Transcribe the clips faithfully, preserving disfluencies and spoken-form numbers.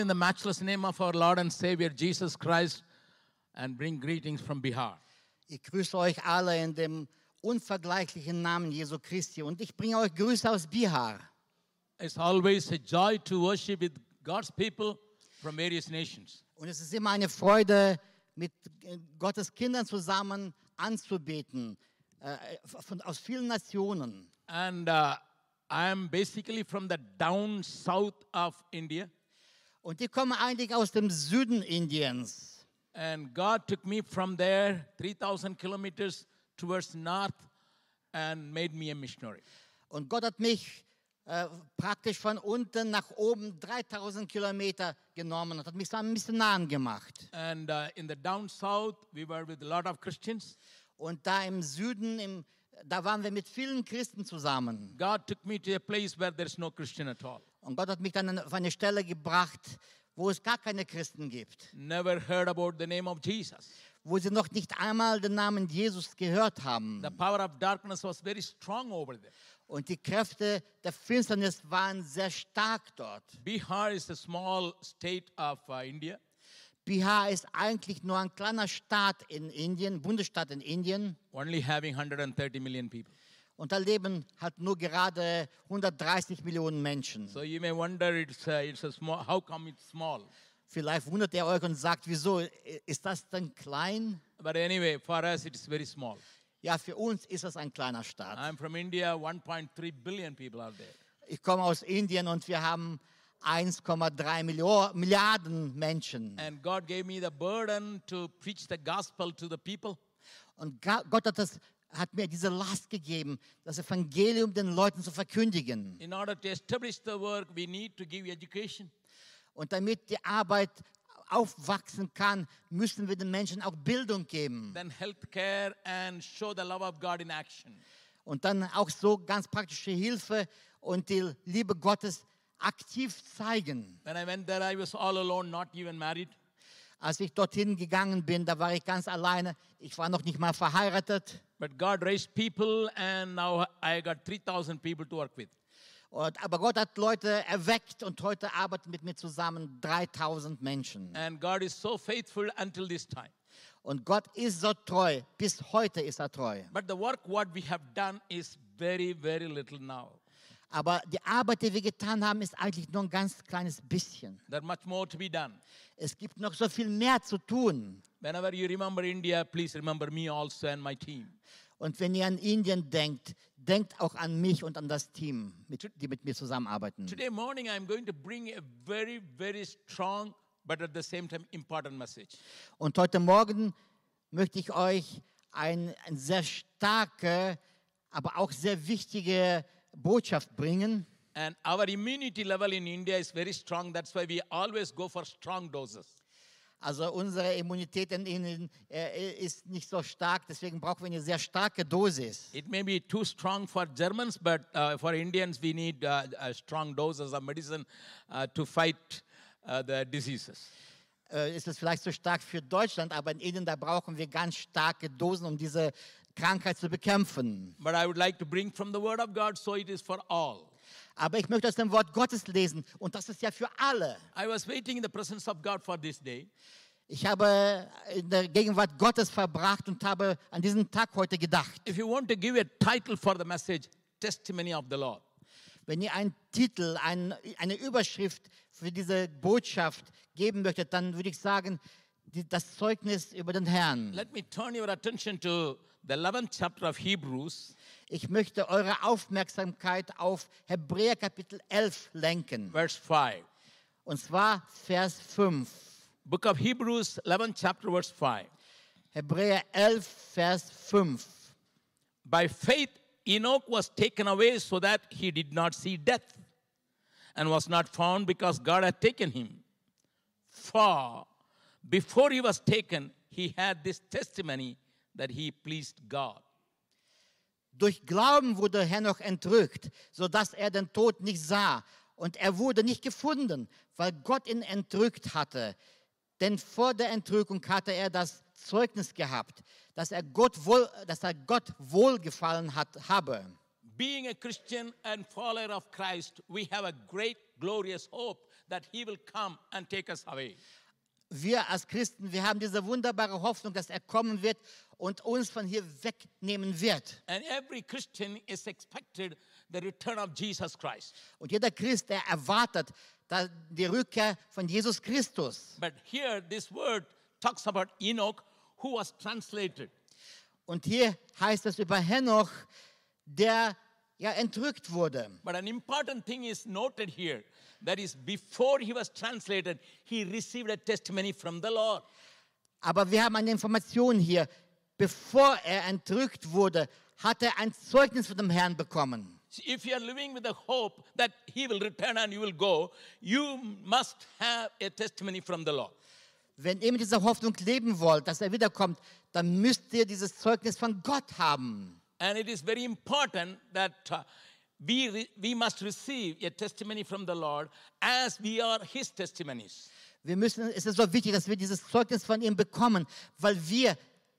In the matchless name of our Lord and Savior Jesus Christ, and bring greetings from Bihar. Ich grüße euch alle in dem unvergleichlichen Namen Jesu Christi und ich bringe euch Grüße aus Bihar. It's always a joy to worship with God's people from various nations. Und es ist immer eine Freude, mit Gottes Kindern zusammen anzubeten, äh, von, aus vielen Nationen. And uh, I am basically from the down south of India. Und die kommen eigentlich aus dem Süden Indiens. And God took me from there three thousand kilometers towards north and made me a missionary. Und Gott hat mich äh, praktisch von unten nach oben dreitausend Kilometer genommen und hat mich zu einem Missionaren gemacht. And uh, in the down south, we were with a lot of Christians. Und da im Süden, im, da waren wir mit vielen Christen zusammen. God took me to a place where there's no Christian at all. Und Gott hat mich dann auf eine Stelle gebracht, wo es gar keine Christen gibt. Never heard about the name of Jesus. Wo sie noch nicht einmal den Namen Jesus gehört haben. The power of darkness was very strong over there. Und die Kräfte der Finsternis waren sehr stark dort. Bihar is a small state of uh, India. Bihar ist eigentlich nur ein kleiner Staat in Indien, Bundesstaat in Indien. Only having one hundred thirty million people. Und da leben halt nur gerade hundertdreißig Millionen Menschen. So you may wonder, it's a, it's a small. How come it's small? Vielleicht wundert ihr euch und sagt, wieso ist das denn klein? But anyway, for us it's very small. Ja, für uns ist das ein kleiner Staat. I'm from India. one point three billion people are there. Ich komme aus Indien und wir haben eins Komma drei Milliarden Menschen. And God gave me the burden to preach the gospel to the people. Und Gott hat das hat mir diese Last gegeben, das Evangelium den Leuten zu verkündigen. In order to establish the work, we need to give education. Und damit die Arbeit aufwachsen kann, müssen wir den Menschen auch Bildung geben. Then healthcare and show the love of God in action. Und dann auch so ganz praktische Hilfe und die Liebe Gottes aktiv zeigen. When I went there, I was all alone, not even married. Als ich dorthin gegangen bin, da war ich ganz alleine. Ich war noch nicht mal verheiratet. But God raised people, and now I got three thousand people to work with. Und, aber Gott hat Leute erweckt und heute arbeiten mit mir zusammen dreitausend Menschen. And God is so faithful until this time. Und Gott ist so treu, bis heute ist er treu. But the work what we have done is very, very little now. Aber die Arbeit, die wir getan haben, ist eigentlich nur ein ganz kleines bisschen. There's much more to be done. Es gibt noch so viel mehr zu tun. Whenever you remember India, please remember me also and my team. Und wenn ihr an Indien denkt, denkt auch an mich und an das Team, mit, die mit mir zusammenarbeiten. Today morning I'm going to bring a very, very strong, but at the same time important message. Und heute Morgen möchte ich euch eine ein sehr starke, aber auch sehr wichtige Botschaft bringen. And our immunity level in India is very strong. That's why we always go for strong doses. Also unsere Immunität in Ihnen äh, ist nicht so stark, deswegen brauchen wir eine sehr starke Dosis. It may be too strong for Germans, but uh, for Indians we need uh, a strong doses of medicine uh, to fight uh, the diseases. Äh, ist es vielleicht so stark für Deutschland, aber in Indien, da brauchen wir ganz starke Dosen, um diese Krankheit zu bekämpfen. But I would like to bring from the Word of God, so it is for all. Aber ich möchte aus dem Wort Gottes lesen und das ist ja für alle. I was waiting in the presence of God for this day. Ich habe in der Gegenwart Gottes verbracht und habe an diesen Tag heute gedacht. If you want to give a title for the message, Testimony of the Lord. Wenn ihr einen Titel, ein, eine Überschrift für diese Botschaft geben möchtet, dann würde ich sagen, die, das Zeugnis über den Herrn. Let me turn your attention to the eleventh chapter of Hebrews. Ich möchte eure Aufmerksamkeit auf Hebräer Kapitel elf lenken. Verse five. Und zwar Vers fünf. Book of Hebrews, eleventh chapter, verse five. Hebräer elf, Vers fünf. By faith Enoch was taken away so that he did not see death, and was not found because God had taken him. For before he was taken, he had this testimony that he pleased God. Durch Glauben wurde Henoch entrückt, sodass er den Tod nicht sah. Und er wurde nicht gefunden, weil Gott ihn entrückt hatte. Denn vor der Entrückung hatte er das Zeugnis gehabt, dass er Gott, wohl, dass er Gott wohlgefallen hat, habe. Being a Christian and follower of Christ, we have a great, glorious hope that he will come and take us away. Wir als Christen, wir haben diese wunderbare Hoffnung, dass er kommen wird und uns von hier wegnehmen wird. And every Christian is expected the return of Jesus Christ. Und jeder Christ, der erwartet da die Rückkehr von Jesus Christus. But here this word talks about Enoch, who was translated. Und hier heißt es über Henoch, der ja entrückt wurde. But an important thing is noted here. That is, before he was translated, he received a testimony from the Lord. Aber wir haben eine Information hier. Bevor er entrückt wurde, hat er ein Zeugnis von dem Herrn bekommen. So if you are living with the hope that he will return and you will go, you must have a testimony from the Lord. Wenn ihr mit dieser Hoffnung leben wollt, dass er wiederkommt, dann müsst ihr dieses Zeugnis von Gott haben. And it is very important that uh, we, re- we must receive a testimony from the Lord as we are his testimonies. Wir müssen, es ist so wichtig, dass wir dieses Zeugnis von ihm bekommen, weil wir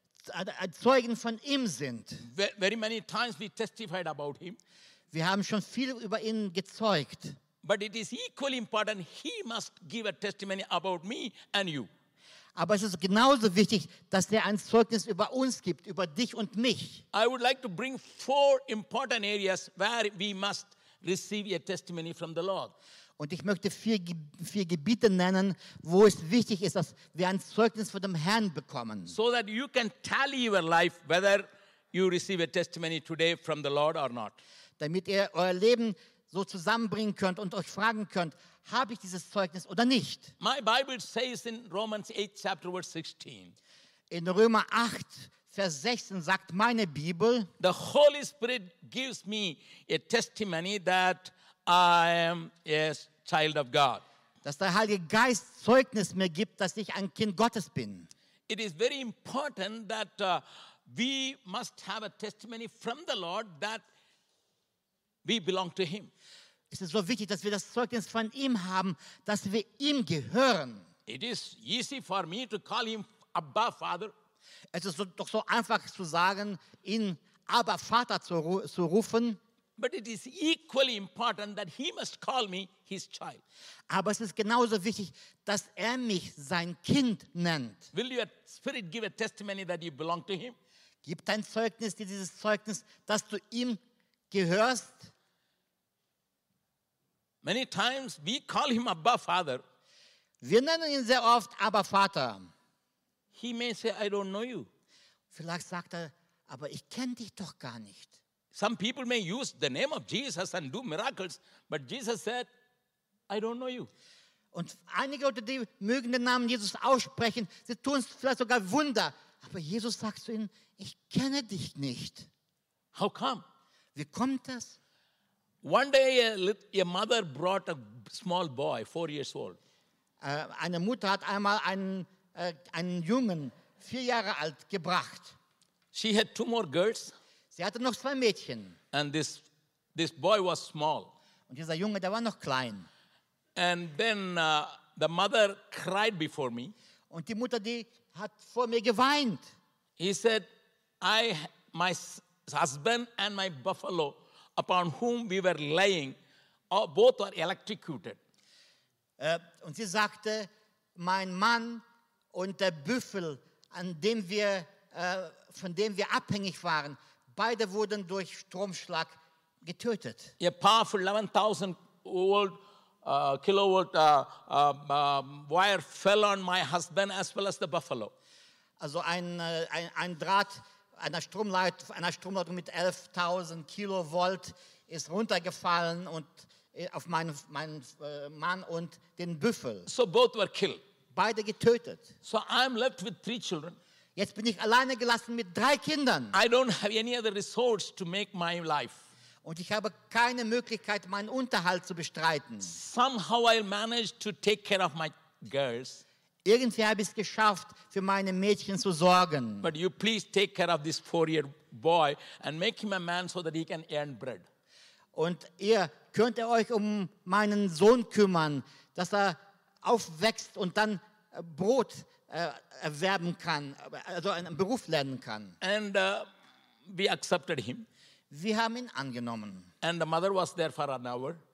Zeugen von ihm sind. Ve- Very many times we testified about him, Wir haben schon viel über ihn gezeugt. but it is equally important he must give a testimony about me and you. Aber es ist genauso wichtig, dass er ein Zeugnis über uns gibt, über dich und mich. I would like to bring four important areas where we must receive a testimony from the Lord. Und ich möchte vier, Ge- vier Gebiete nennen, wo es wichtig ist, dass wir ein Zeugnis von dem Herrn bekommen. So that you can tally your life whether you receive a testimony today from the Lord or not. Damit ihr euer Leben so zusammenbringen könnt und euch fragen könnt, habe ich dieses Zeugnis oder nicht? My Bible says in Romans eight, chapter verse sixteen, In Römer acht, Vers sechzehn sagt meine Bibel, the Holy Spirit gives me a testimony that I am a child of God. dass der Heilige Geist Zeugnis mir gibt, dass ich ein Kind Gottes bin. It is very important that uh, we must have a testimony from the Lord that we belong to him. Es ist so wichtig, dass wir das Zeugnis von ihm haben, dass wir ihm gehören. It is easy for me to call him Abba, Father. Es ist so, doch so einfach zu sagen, ihn aber Vater zu, ru- zu rufen, But it is equally important that he must call me his child. aber es ist genauso wichtig, dass er mich sein Kind nennt. Will your spirit give a testimony that you belong to him? Gib dein Zeugnis, dir dieses Zeugnis, dass du ihm gehörst. Many times we call him Abba, Father. Wir nennen ihn sehr oft aber Vater. He may say, I don't know you. Vielleicht sagt er, aber ich kenne dich doch gar nicht. Some people may use the name of Jesus and do miracles, but Jesus said, I don't know you. Und einige Leute, die mögen den Namen Jesus aussprechen, sie tun es vielleicht sogar Wunder. Aber Jesus sagt zu ihnen, ich kenne dich nicht. How come? Wie kommt das? One day a, lit- a mother brought a small boy, four years old. Äh, eine Mutter hat einmal einen, äh, einen Jungen, vier Jahre alt, gebracht. She had two more girls, Sie hatte noch zwei Mädchen. and this, this boy was small. Und dieser Junge, der war noch klein. And then uh, the mother cried before me. Und die Mutter, die hat vor mir geweint. He said, I, my s- husband and my buffalo, upon whom we were laying, all, both are electrocuted. Äh, und sie sagte, mein Mann und der Büffel, an dem wir, äh, von dem wir abhängig waren, beide wurden durch Stromschlag getötet. A powerful eleven thousand volt, uh, kilovolt uh, uh, um, wire fell on my husband as well as the buffalo. Also ein, äh, ein, ein Draht einer, Stromleit, einer Stromleitung mit elftausend Kilovolt ist runtergefallen und äh, auf meinen, meinen äh, Mann und den Büffel. So both were killed. Beide getötet. So I'm left with three children. Jetzt bin ich alleine gelassen mit drei Kindern. I don't have any other resource to make my life. Und ich habe keine Möglichkeit, meinen Unterhalt zu bestreiten. Somehow I managed to take care of my girls. Irgendwie habe ich es geschafft, für meine Mädchen zu sorgen. But you please take care of this four-year boy and make him a man so that he can earn bread. Und ihr könnt ihr euch um meinen Sohn kümmern, dass er aufwächst und dann äh, Brot äh, erwerben kann, also einen Beruf lernen kann. And uh, we accepted him. Wir haben ihn angenommen. And the mother was there for an hour.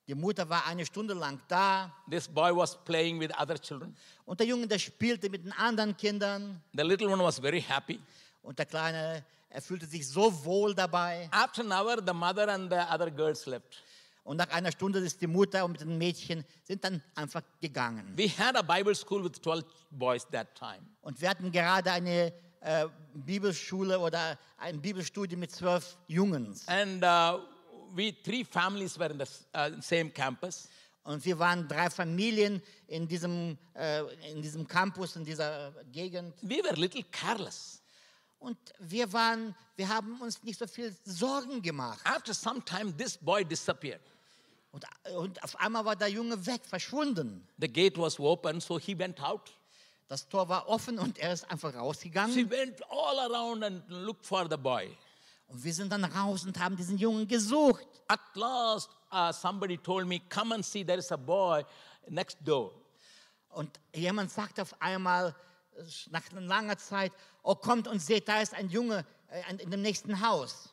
Die Mutter war eine Stunde lang da This boy was playing with other children. und der Junge, der spielte mit den anderen Kindern The little one was very happy. und der Kleine, er fühlte sich so wohl dabei. After an hour, the mother and the other girls left. Und nach einer Stunde ist die Mutter und mit den Mädchen sind dann einfach gegangen. We had a Bible school with twelve boys that time. Und wir hatten gerade eine äh, Bibelschule oder ein Bibelstudium mit zwölf Jungs. And uh, we, three families were in the s- uh, same campus. Und wir waren drei Familien in diesem, äh, in diesem Campus, in dieser Gegend. We were little careless. Und wir waren, wir haben uns nicht so viel Sorgen gemacht. After some time, this boy disappeared. Und, und auf einmal war der Junge weg, verschwunden. The gate was open, so he went out. Das Tor war offen und er ist einfach He rausgegangen. went all around and looked for the boy. Und wir sind dann raus und haben diesen Jungen gesucht. At last, uh, somebody told me, come and see, there is a boy next door. Und jemand sagt auf einmal, äh, nach langer Zeit, oh, kommt und seht, da ist ein Junge äh, in dem nächsten Haus.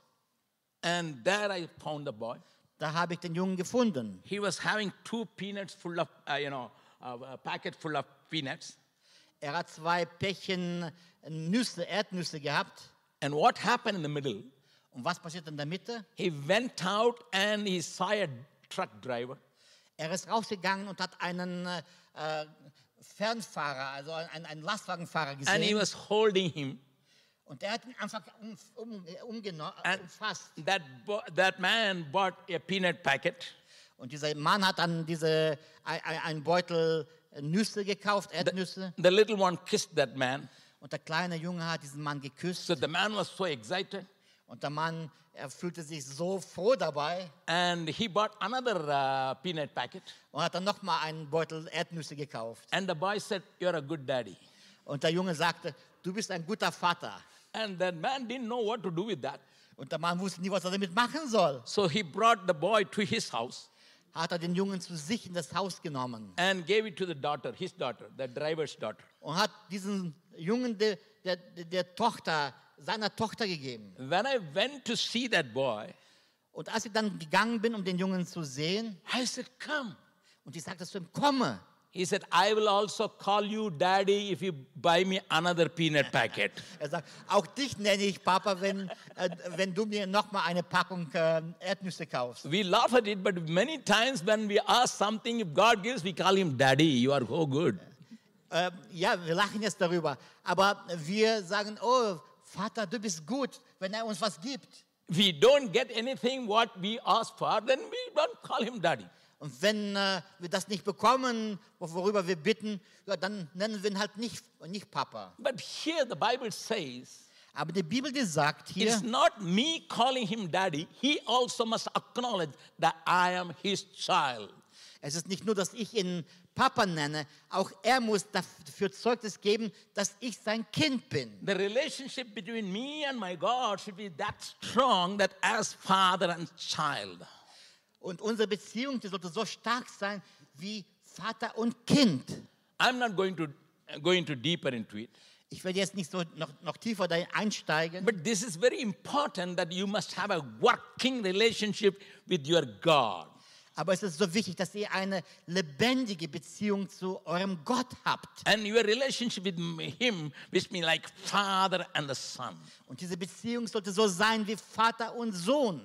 And there I found the boy. Da habe ich den Jungen gefunden. He was having two peanuts full of, uh, you know, uh, a packet full of peanuts. Er hat zwei Päckchen Nüsse, Erdnüsse gehabt. And what happened in the middle? Und was passiert in der Mitte? He went out and he saw a truck driver. Er ist rausgegangen und hat einen äh, Fernfahrer, also einen, einen Lastwagenfahrer And he gesehen. was holding him. Und er hat ihn einfach um, um, umgeno- And umfasst. that, bo- that man bought a peanut packet. Und dieser Mann hat dann diese, ein, ein- einen Beutel Nüsse gekauft, Erdnüsse. The little one kissed that man. Und der kleine Junge hat diesen Mann geküsst. So the man was so excited. Und der Mann, er fühlte sich so froh dabei And he bought another uh, peanut packet. und hat dann nochmal einen Beutel Erdnüsse gekauft. And the boy said, you're a good daddy. Und der Junge sagte, du bist ein guter Vater. And that man didn't know what to do with that. Und der Mann wusste nie, was er damit machen soll. So he brought the boy to his house Hat er den Jungen zu sich in das Haus genommen and gave it to the daughter, his daughter, the driver's daughter. und hat diesen Jungen der, der, der Tochter, seiner Tochter gegeben. When I went to see that boy, Und als ich dann gegangen bin, um den Jungen zu sehen, I said, come. und ich sagte zu ihm, komme. He said, I will also call you daddy if you buy me another peanut packet. Er sagt, auch dich nenne ich Papa, wenn, äh, wenn du mir nochmal eine Packung äh, Erdnüsse kaufst. We laugh at it, but many times when we ask something, if God gives, we call him daddy. You are so good. Äh, ja, wir lachen jetzt darüber. Aber wir sagen, oh, Vater, du bist gut, wenn er uns was gibt. If we don't get anything what we ask for, then we don't call him daddy. Und wenn äh, wir das nicht bekommen, worüber wir bitten, ja, dann nennen wir ihn halt nicht, nicht Papa. But here the Bible says, Aber die Bibel, die sagt hier, it's not me calling him daddy. He also must acknowledge that I am his child. es ist nicht nur, dass ich ihn Papa nenne, auch er muss dafür Zeugnis geben, dass ich sein Kind bin. The relationship between me and my God should be that strong that as father and child. Und unsere Beziehung, die sollte so stark sein wie Vater und Kind. I'm not going to go into deeper into it. Ich werde jetzt nicht so noch, noch tiefer da einsteigen, But this is very important that you must have a working relationship with your God. aber es ist so wichtig, dass ihr eine lebendige Beziehung zu eurem Gott habt. And your relationship with him must be like father and the son. Und diese Beziehung sollte so sein wie Vater und Sohn.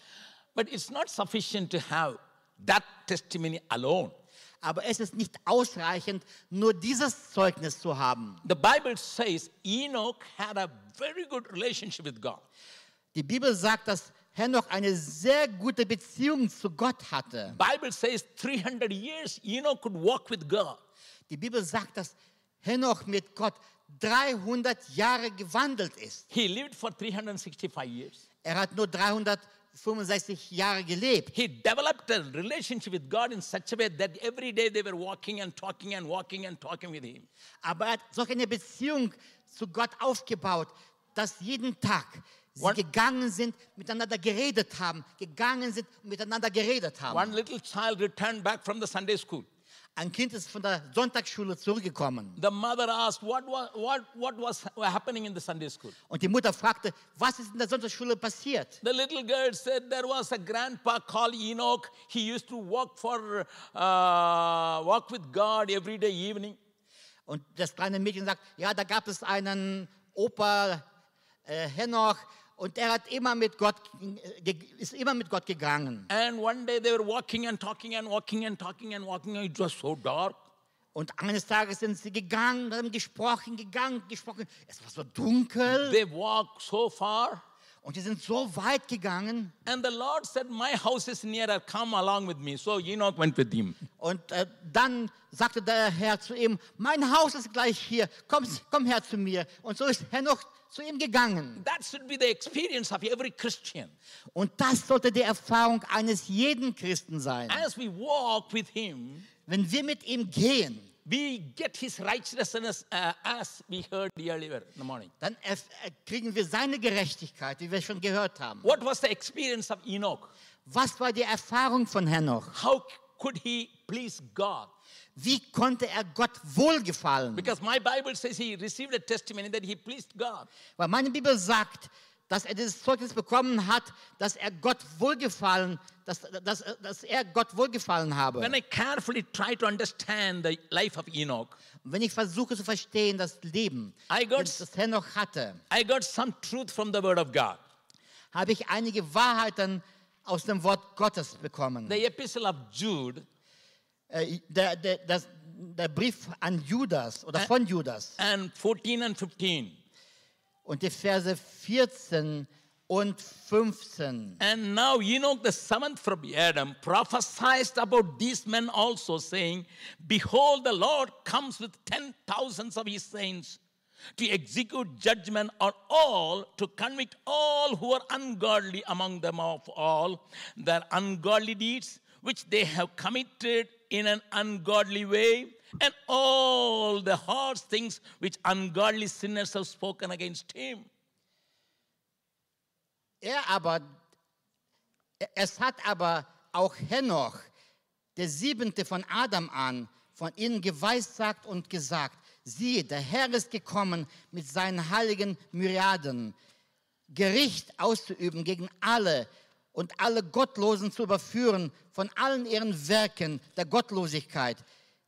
But it's not sufficient to have that testimony alone. Aber es ist nicht ausreichend, nur dieses Zeugnis zu haben. The Bible says Enoch had a very good relationship with God. Die Bibel sagt, dass Henoch eine sehr gute Beziehung zu Gott hatte. Bible says three hundred years Enoch could walk with God. Die Bibel sagt, dass Henoch mit Gott dreihundert Jahre gewandelt ist. He lived for three hundred sixty-five years. Er hat nur dreihundertfünfundsechzig Jahre gelebt. He developed a relationship with God in such a way that every day they were walking and talking and walking and talking with him. Aber er hat solch eine Beziehung zu Gott aufgebaut, dass jeden Tag sie One- gegangen sind, miteinander geredet haben, gegangen sind und miteinander geredet haben. One little child returned back from the Sunday school. Ein Kind ist von der Sonntagsschule zurückgekommen. The mother asked, what was, what, what was happening in the Sunday school? Und die Mutter fragte, was ist in der Sonntagsschule passiert? The little girl said there was a grandpa called Enoch. He used to walk for uh, walk with God every day evening. Und das kleine Mädchen sagt, ja, da gab es einen Opa äh, Henoch und er hat immer mit Gott, äh, ist immer mit Gott gegangen. And one day they were walking and talking and walking and talking and walking. It was so dark. Und eines Tages sind sie gegangen, haben gesprochen, gegangen, gesprochen. Es war so dunkel. They walked so far. Und die sind so weit gegangen. And the Lord said, my house is nearer, come along with me. So Enoch went with him. Und äh, dann sagte der Herr zu ihm, mein Haus ist gleich hier, komm, komm her zu mir. Und so ist Henoch zu ihm gegangen. That should be the experience of every Christian. Und das sollte die Erfahrung eines jeden Christen sein. As we walk with him, Wenn wir mit ihm gehen, we get his righteousness uh, as we heard earlier in the morning. dann erf- äh, kriegen wir seine Gerechtigkeit, wie wir schon gehört haben. What was the experience of Enoch? Was war die Erfahrung von Henoch? How could he please God? Wie konnte er Gott wohlgefallen? Because my Bible says he received a testimony that he pleased God. Weil meine Bibel sagt, dass er dieses Zeugnis bekommen hat, dass er Gott wohlgefallen, dass, dass, dass er Gott wohlgefallen habe. When I carefully try to understand the life of Enoch, Und wenn ich versuche zu verstehen, das Leben, I got, das das Henoch hatte, I got some truth from the Word of God. habe ich einige Wahrheiten aus dem Wort Gottes bekommen. The epistle of Jude Äh, Der, der, das, der Brief an Judas oder von Judas and fourteen and fifteen. und die Verse vierzehn und fünfzehn. And now Enoch, the seventh from Adam, prophesied about these men also, saying, behold, the Lord comes with ten thousands of his saints to execute judgment on all, to convict all who are ungodly among them of all their ungodly deeds, which they have committed in an ungodly way, and all the harsh things which ungodly sinners have spoken against him. Er aber, es hat aber auch Henoch, der siebente von Adam an, von ihnen geweissagt und gesagt, siehe, der Herr ist gekommen mit seinen heiligen Myriaden, Gericht auszuüben gegen alle und alle Gottlosen zu überführen von allen ihren Werken der Gottlosigkeit,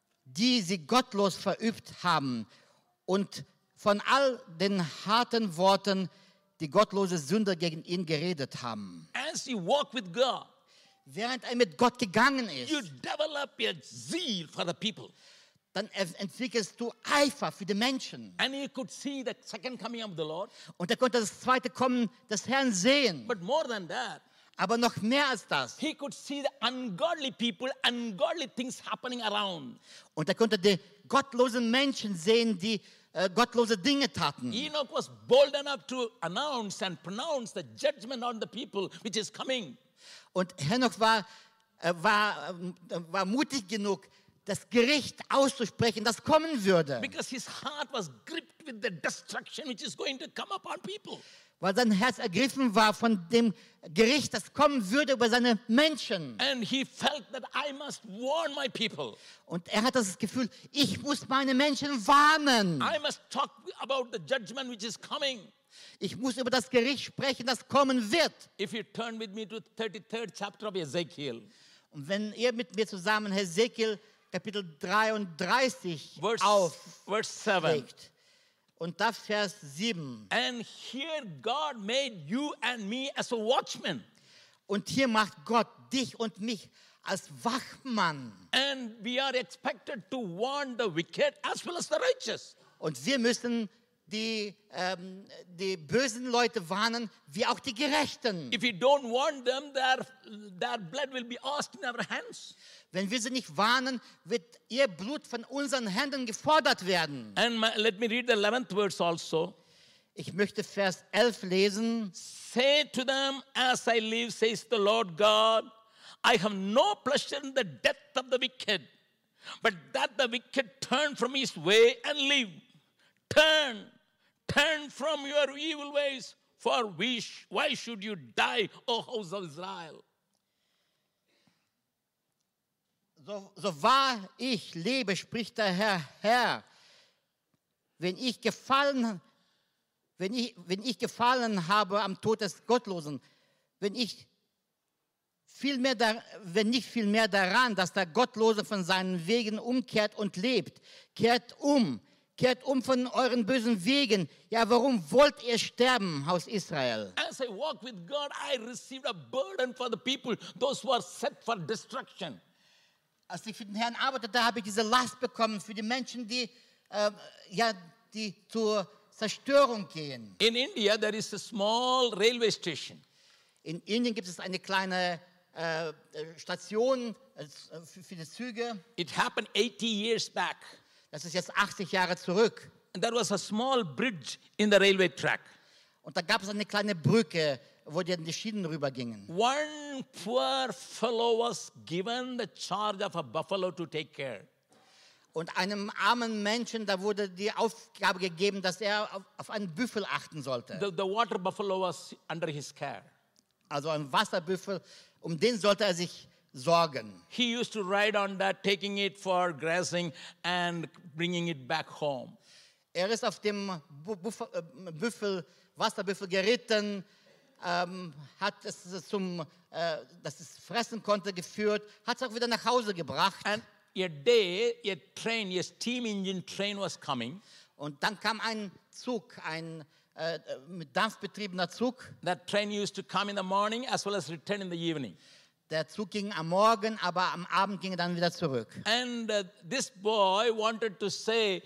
die sie gottlos verübt haben, und von all den harten Worten, die gottlose Sünder gegen ihn geredet haben. As you walk with God, Während er mit Gott gegangen ist, you develop a zeal for the people. dann er- entwickelst du Eifer für die Menschen. And he could see the second coming of the Lord. Und er konnte das zweite Kommen des Herrn sehen. But more than that, Aber noch mehr als das. he could see the ungodly people, ungodly things happening around. Und er konnte die gottlosen Menschen sehen, die äh, gottlose Dinge taten. Enoch was bold enough to announce and pronounce the judgment on the people which is coming. Und Henoch war, äh, war, äh, war mutig genug, das Gericht auszusprechen, das kommen würde. Because his heart was gripped with the destruction which is going to come upon people. Weil sein Herz ergriffen war von dem Gericht, das kommen würde über seine Menschen. And he felt that I must warn my people. Und er hat das Gefühl, ich muss meine Menschen warnen. I must talk about the judgment which is coming. Ich muss über das Gericht sprechen, das kommen wird. If you turn with me to thirty-third chapter of Ezekiel, Und wenn ihr mit mir zusammen Hesekiel Kapitel dreiunddreißig verse, auflegt verse seven. und da Vers sieben. And here God made you and me as a watchman. Und hier macht Gott dich und mich als Wachmann. And we are expected to warn the wicked as well as the righteous. Und wir müssen die, ähm, die bösen Leute warnen, wie auch die Gerechten. If we don't warn them, their, their blood will be asked in our hands. Wenn wir sie nicht warnen, wird ihr Blut von unseren Händen gefordert werden. And my, let me read the eleventh verse also. Ich möchte Vers elf lesen. Say to them, as I live, says the Lord God, I have no pleasure in the death of the wicked, but that the wicked turn from his way and live. Turn, turn from your evil ways, for we sh- why should you die, O house of Israel? So, so wahr ich lebe, spricht der Herr, Herr, wenn ich gefallen, wenn ich, wenn ich gefallen habe am Tod des Gottlosen, wenn ich viel mehr da, wenn nicht viel mehr daran, dass der Gottlose von seinen Wegen umkehrt und lebt, kehrt um, kehrt um von euren bösen Wegen. Ja, warum wollt ihr sterben, Haus Israel? As I walk with God, I received a burden for the people, those who are set for destruction. Als ich für den Herrn arbeitete, habe ich diese Last bekommen für die Menschen, die, äh, ja, die zur Zerstörung gehen. In India, there is a small railway station. In Indien gibt es eine kleine äh, Station äh, für, für die Züge. It happened eighty years back. Das ist jetzt achtzig Jahre zurück. And there was a small bridge in the railway track. Und da gab es eine kleine Brücke, wo die, die Schienen rübergingen. One poor fellow was given the charge of a buffalo to take care. Und einem armen Menschen, da wurde die Aufgabe gegeben, dass er auf, auf einen Büffel achten sollte. The, the water buffalo was under his care. Also ein Wasserbüffel, um den sollte er sich sorgen. He used to ride on that, taking it for grazing and bringing it back home. Er ist auf dem Bu- Buff- äh, Büffel, Wasserbüffel geritten, ähm, hat es zum, äh, dass es fressen konnte, geführt, hat es auch wieder nach Hause gebracht. And a day, a train, a steam engine train was coming. Und dann kam ein Zug, ein äh, mit Dampf betriebener Zug. That train used to come in the morning as well as return in the evening. Der Zug ging am Morgen, aber am Abend ging er dann wieder zurück. And uh, this boy wanted to say,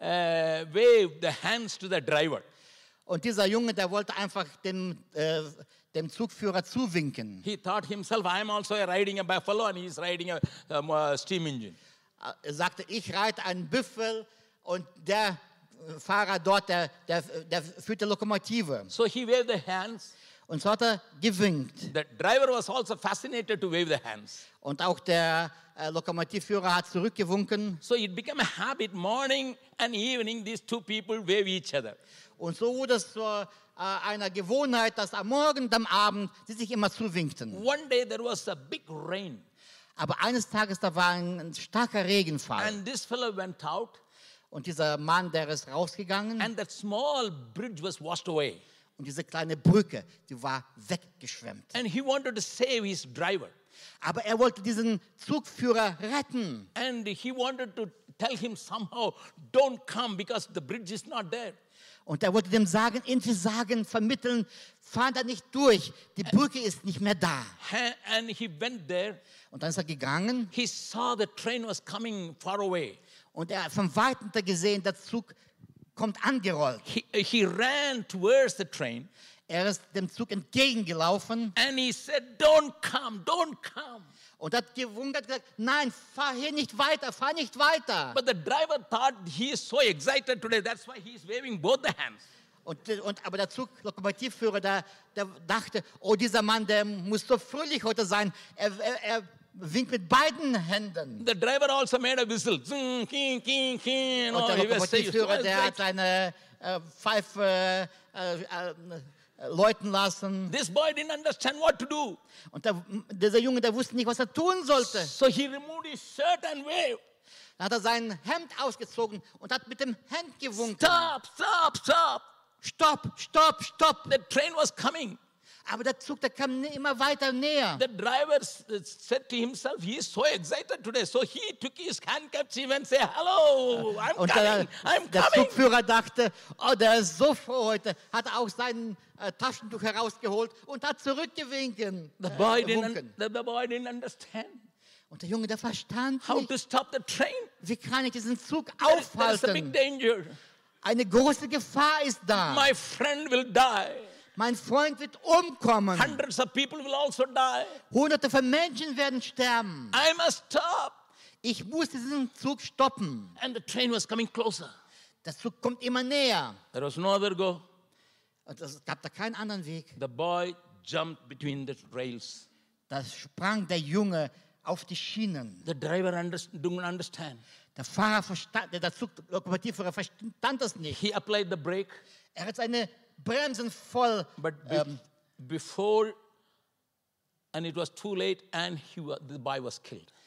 uh, wave the hands to the driver. Und dieser Junge, der wollte einfach dem, äh, dem Zugführer zuwinken. He thought himself, I am also riding a buffalo and he is riding a, um, a steam engine. Er sagte, ich reite einen Büffel und der Fahrer dort, der, der, der führt die Lokomotive. So he waved the hands. Und so hat er gewinkt. The driver was also fascinated to wave the hands. Und auch der äh, Lokomotivführer hat zurückgewunken. So it became a habit, morning and evening, these two people wave each other. Und so wurde es zu äh, einer Gewohnheit, dass am Morgen und am Abend sie sich immer zuwinkten. One day there was a big rain. Aber eines Tages, da war ein, ein starker Regenfall. And this fellow went out Und dieser Mann, der ist rausgegangen. and that small bridge was washed away. Und diese kleine Brücke, die war weggeschwemmt. And he wanted to save his driver. Aber er wollte diesen Zugführer retten. And he wanted to tell him somehow, don't come because the bridge is not there. Und er wollte dem sagen, irgendwie sagen, vermitteln, fahr da nicht durch. Die Brücke ist nicht mehr da. Ha- And he went there. Und dann ist er gegangen He saw the train was coming far away. und er hat von Weitem gesehen, der Zug kommt angerollt. He, he ran towards the train Er ist dem Zug entgegengelaufen and he said, don't come, don't come. und hat gewundert gesagt, nein, fahr hier nicht weiter, fahr nicht weiter. But the driver thought he is so excited today, that's why he is waving both the hands. Und, und, aber der Zuglokomotivführer, der, der dachte, oh, dieser Mann, der muss so fröhlich heute sein. Er, er, er winkt mit beiden Händen. The driver also made a whistle. Zing, king, king, king. You Und know, der he was saying, so Lokomotivführer, der hat excited. seine äh, Pfeife äh, äh, äh, läuten lassen. This boy didn't understand what to do. Und der, dieser Junge, der wusste nicht, was er tun sollte. So he removed his shirt and waved. Dann hat er sein Hemd ausgezogen und hat mit dem Hemd gewunken. Stop, stop, stop. Stopp, stopp, stopp. The train was coming. Aber der Zug, der kam ne- immer weiter näher. The driver s- said to himself, he is so excited today. So he took his handkerchief and said, hello, I'm Und der, coming, I'm der coming. Zugführer dachte, oh, der ist so froh heute, hat auch sein äh, Taschentuch herausgeholt und hat zurückgewinken. The äh, boy, didn't, gewunken. the, the boy didn't understand Und der Junge, der verstand how nicht, to stop the train. wie kann ich diesen Zug There is, there is a big aufhalten? danger. Eine große Gefahr ist da. My friend will die. Mein Freund wird umkommen. Hundreds of people will also die. Hunderte von Menschen werden sterben. I must stop. Ich muss diesen Zug stoppen. And the train was coming closer. Der Zug kommt immer näher. There was no other go. Und es gab da keinen anderen Weg. The boy jumped between the rails. Da sprang der Junge auf die Schienen. The driver under, didn't understand. Der Fahrer verstand, der Zuglokomotivführer verstand das nicht. He applied the brake, Er hat seine Bremsen voll. but be- Ähm, before, and it was too late, and he wa- the boy was killed.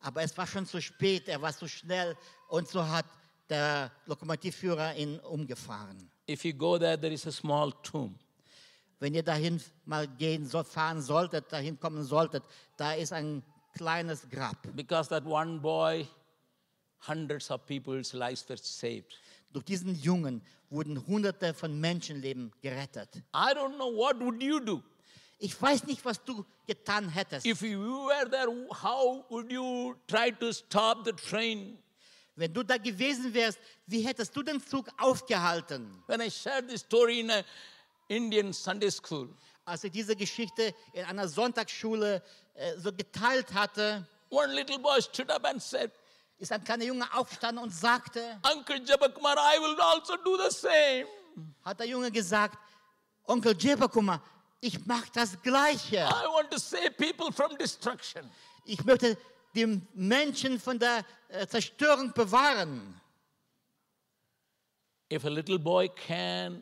Aber es war schon zu spät, er war zu schnell und so hat der Lokomotivführer ihn umgefahren. If you go there, there is a small tomb. Wenn ihr dahin mal gehen so, fahren solltet, dahin kommen solltet, da ist ein kleines Grab. Because that one boy, hundreds of people's lives were saved. Durch diesen Jungen wurden Hunderte von Menschenleben gerettet. I don't know, what would you do? Ich weiß nicht, was du getan hättest. If you were there, how would you try to stop the train? Wenn du da gewesen wärst, wie hättest du den Zug aufgehalten? When I shared this story in a Indian Sunday school, Als ich diese Geschichte in einer Sonntagsschule äh, so geteilt hatte, one little boy stood up and said, ist ein kleiner Junge aufgestanden und sagte, Uncle Jabakumar, I will also do the same. hat der Junge gesagt, Onkel Jebakuma, ich mache das Gleiche. I want to save people from destruction. Ich möchte die Menschen von der äh, Zerstörung bewahren. If a little boy can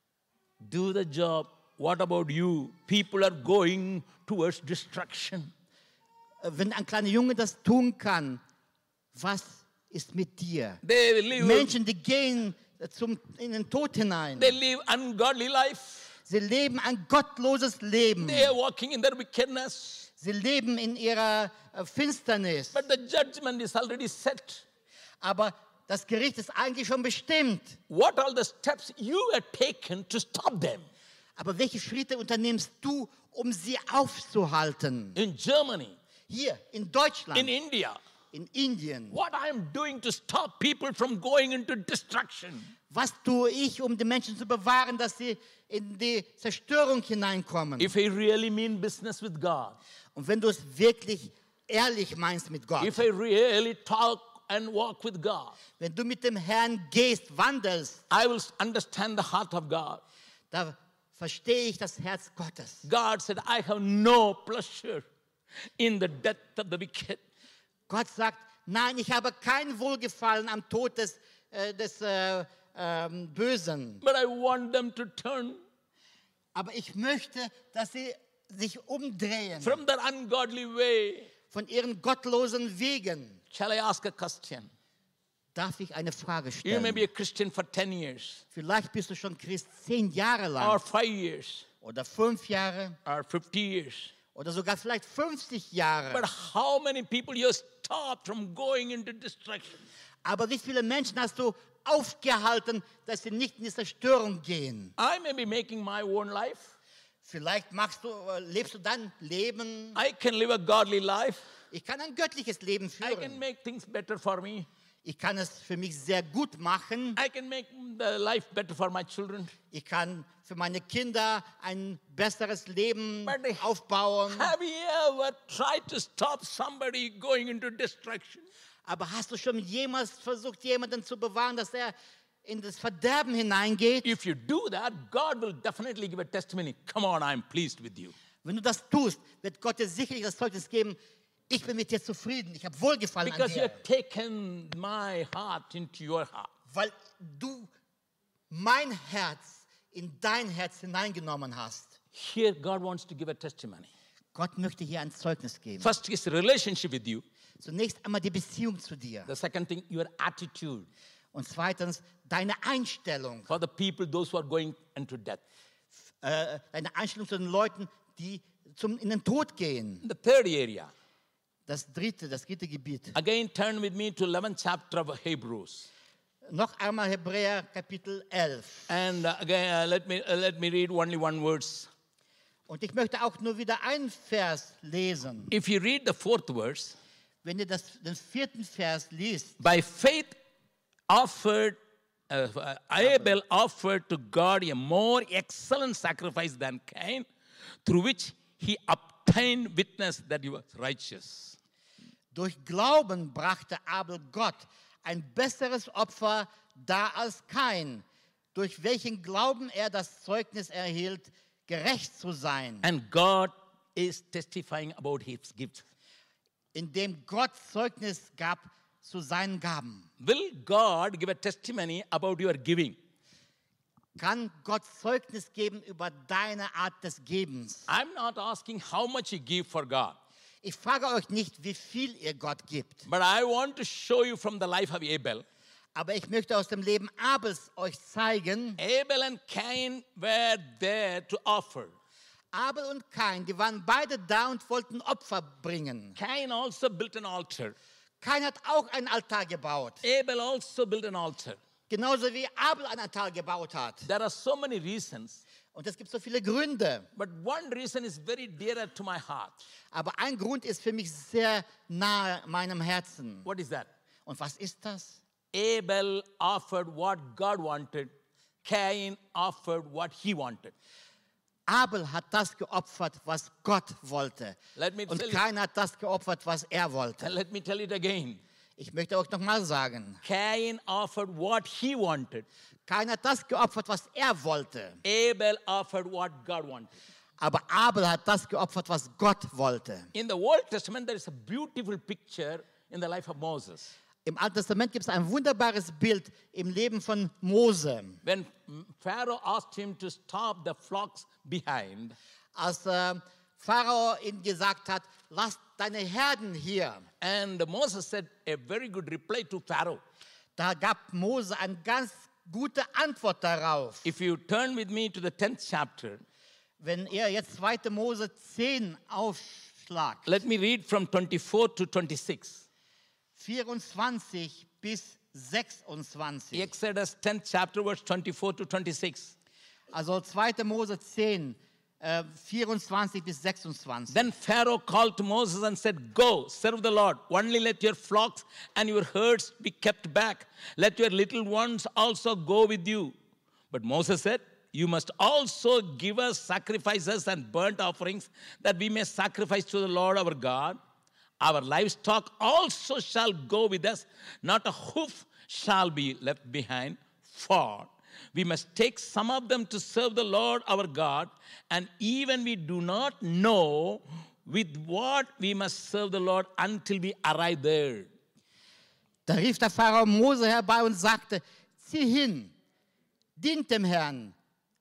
do the job, what about you? People are going towards destruction. Äh, Wenn ein kleiner Junge das tun kann, was ist mit dir? They live, Menschen, die gehen äh, zum, in den Tod hinein. they live ungodly life. Sie leben ein gottloses Leben. They are walking in their wickedness. Sie leben in ihrer äh, Finsternis. But the judgment is already set. Aber das Gericht ist eigentlich schon bestimmt. What are the steps you have taken to stop them? Aber welche Schritte unternimmst du, um sie aufzuhalten? In Germany, Hier in Deutschland, in India, in Indien. what I am doing to stop people from going into destruction. Was tue ich, um die Menschen zu bewahren, dass sie in die Zerstörung hineinkommen? If I really mean business with God, Und wenn du es wirklich ehrlich meinst mit Gott, if I really talk and walk with God, wenn du mit dem Herrn gehst, wandelst, I will understand the heart of God. da verstehe ich das Herz Gottes. God said, I have no pleasure in the death of the wicked. Gott sagt, nein, ich habe kein Wohlgefallen am Tod des, äh, des äh, ähm, Bösen. But I want them to turn Aber ich möchte, dass sie sich umdrehen from their ungodly way. von ihren gottlosen Wegen. Shall I ask a question? Darf ich eine Frage You may be stellen? a Christian for ten years, Vielleicht bist du schon Christ zehn Jahre or lang five years, oder fünf Jahre or fifty years. oder sogar vielleicht fünfzig Jahre. But how many people you stopped from going into destruction? Aber wie viele Menschen hast du aufgehalten, dass sie nicht in die Zerstörung gehen? I may be making my own life. Vielleicht machst du, äh, lebst du dein Leben. I can live a godly life. Ich kann ein göttliches Leben I can führen. make things better for me. Ich kann es für mich sehr gut machen. I can make the life better for my children. Ich kann für meine Kinder ein besseres Leben But they- aufbauen. Have you ever tried to stop somebody going into destruction? Aber hast du schon jemals versucht, jemanden zu bewahren, dass er in das Verderben hineingeht? If you do that, God will definitely give a testimony. Come on, I'm pleased with you. Wenn du das tust, wird Gott dir sicherlich das Zeugnis geben, ich bin mit dir zufrieden, ich habe Wohlgefallen an Because you dir, have taken my heart into your heart. weil du mein Herz in dein Herz hineingenommen hast. Here, God wants to give a testimony. Gott möchte hier ein Zeugnis geben. First, his relationship with you. Zunächst einmal die Beziehung zu dir. The second thing, your attitude Und zweitens deine Einstellung. for the people, those who are going into death. Äh, deine Einstellung zu den Leuten, die zum, in den Tod gehen. The third area. Das dritte, das dritte Gebiet. Again, turn with me to eleventh chapter of Hebrews. Noch einmal Hebräer Kapitel elf. And uh, again, uh, let me uh, let me read only one verse. Und ich möchte auch nur wieder einen Vers lesen. If you read the fourth verse, Wenn ihr das, den vierten Vers liest, by faith offered uh, uh, Abel offered to God a more excellent sacrifice than Cain, through which he obtained witness that he was righteous. durch Glauben brachte Abel Gott ein besseres Opfer dar als Kain, durch welchen Glauben er das Zeugnis erhielt, gerecht zu sein, And God is testifying about his gifts. indem Gott Zeugnis gab zu seinen Gaben. Will God give a testimony about your giving? Kann Gott Zeugnis geben über deine Art des Gebens? I'm not asking how much you give for God. Ich frage euch nicht, wie viel ihr Gott gibt, but I want to show you from the life of Abel. aber ich möchte aus dem Leben Abels euch zeigen. Abel and Cain were there to offer. Abel und Kain, die waren beide da und wollten Opfer bringen. Cain also built an altar. Kain hat auch einen Altar gebaut, Abel also built an altar. genauso wie Abel einen Altar gebaut hat. There are so many reasons, Und es gibt so viele Gründe. but one reason is very dear to my heart. Aber ein Grund ist für mich sehr nahe meinem Herzen. What is that? Und was ist das? Abel offered what God wanted. Cain offered what he wanted. Abel hat das geopfert, was Gott wollte. Let me Und tell you- Kain hat das geopfert, was er wollte. And let me tell it again. Ich möchte euch nochmal sagen. Cain offered what he wanted. Kain hat das geopfert, was er wollte. Abel offered what God wanted. Aber Abel hat das geopfert, was Gott wollte. In the Old Testament, there is a beautiful picture in the life of Moses. Im Alten Testament gibt es ein wunderbares Bild im Leben von Mose. When Pharaoh asked him to stop the flocks behind, Als äh, Pharao ihm gesagt hat, lass deine Herden hier. and Moses said a very good reply to Pharaoh. Da gab Mose eine ganz gute Antwort darauf. If you turn with me to the tenth chapter, Wenn ihr jetzt zweite Mose zehn aufschlagt, let me read from twenty-four to twenty-six. vierundzwanzig bis sechsundzwanzig. Exodus tenth chapter, verse twenty-four to twenty-six. Also zweite Mose zehn, äh, vierundzwanzig bis sechsundzwanzig. Then Pharaoh called to Moses and said, Go, serve the Lord. Only let your flocks and your herds be kept back. Let your little ones also go with you. But Moses said, You must also give us sacrifices and burnt offerings, that we may sacrifice to the Lord our God. Our livestock also shall go with us. Not a hoof shall be left behind. For we must take some of them to serve the Lord our God, and even we do not know with what we must serve the Lord until we arrive there. Da rief der Pharao Mose herbei und sagte, zieh hin, dient dem Herrn.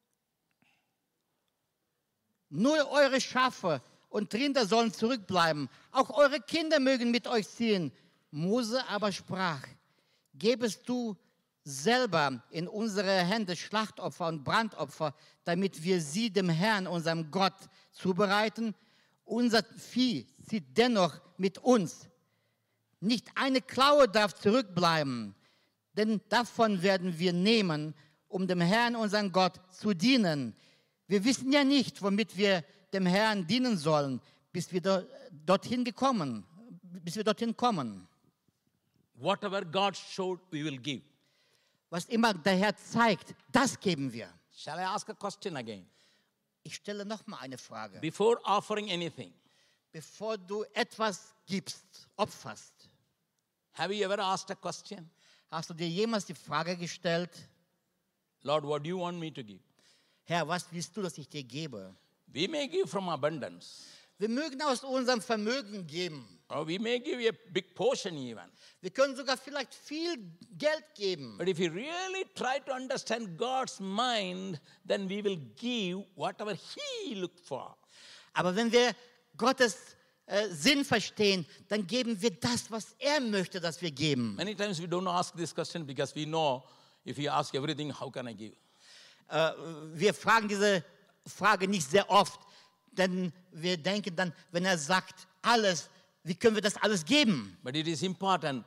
Nur eure Schafe und Rinder sollen zurückbleiben. Auch eure Kinder mögen mit euch ziehen. Mose aber sprach, gebest du selber in unsere Hände Schlachtopfer und Brandopfer, damit wir sie dem Herrn, unserem Gott, zubereiten. Unser Vieh zieht dennoch mit uns. Nicht eine Klaue darf zurückbleiben, denn davon werden wir nehmen, um dem Herrn, unseren Gott, zu dienen. Wir wissen ja nicht, womit wir dem Herrn dienen sollen, bis wir do, dorthin gekommen, bis wir dorthin kommen. Whatever God showed, we will give. Was immer der Herr zeigt, das geben wir. Shall I ask a question again? Ich stelle noch mal eine Frage. Before offering anything, Bevor du etwas gibst, opferst, have you ever asked a question? hast du dir jemals die Frage gestellt, Lord, what do you want me to give? Herr, was willst du, dass ich dir gebe? We may give from abundance, Wir mögen aus unserem Vermögen geben. or we may give a big portion even. Wir können sogar vielleicht viel Geld geben. But if you really try to understand God's mind, then we will give whatever He looked for. Aber wenn wir Gottes äh, Sinn verstehen, dann geben wir das, was er möchte, dass wir geben. Many times we don't ask this question because we know if you ask everything, how can I give? Äh, wir fragen diese Frage nicht sehr oft, denn wir denken dann, wenn er sagt alles, wie können wir das alles geben? But it is important.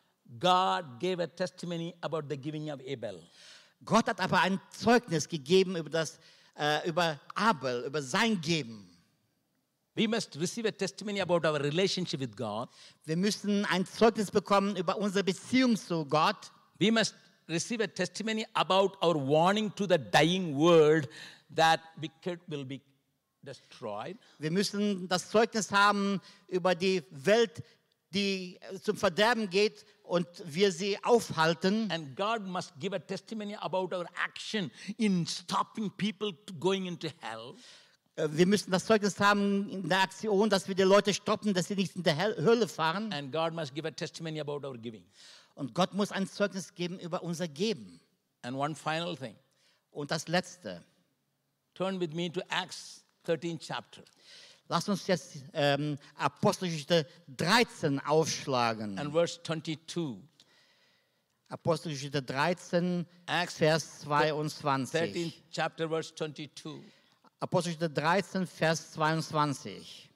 God gave a testimony about the giving of Abel. Gott hat aber ein Zeugnis gegeben über, das, äh, über Abel, über sein Geben. We must receive a testimony about our relationship with God. Wir müssen ein Zeugnis bekommen über unsere Beziehung zu Gott. We must receive a testimony about our warning to the dying world that wicked will be destroyed. Wir müssen das Zeugnis haben über die Welt, die zum Verderben geht und wir sie aufhalten. And God must give a testimony about our action in stopping people to going into hell. Äh, Wir müssen das Zeugnis haben in der Aktion, dass wir die Leute stoppen, dass sie nicht in der Hell- Hölle fahren. And God must give a testimony about our giving. Und Gott muss ein Zeugnis geben über unser Geben. And one final thing. Und das Letzte, Turn with me to Acts thirteenth chapter. Lass uns jetzt ähm, Apostelgeschichte dreizehn aufschlagen. and verse twenty-two. Apostelgeschichte dreizehn, Acts Vers thirteenth zweiundzwanzig. chapter, verse twenty-two. Apostelgeschichte dreizehn, Vers zweiundzwanzig.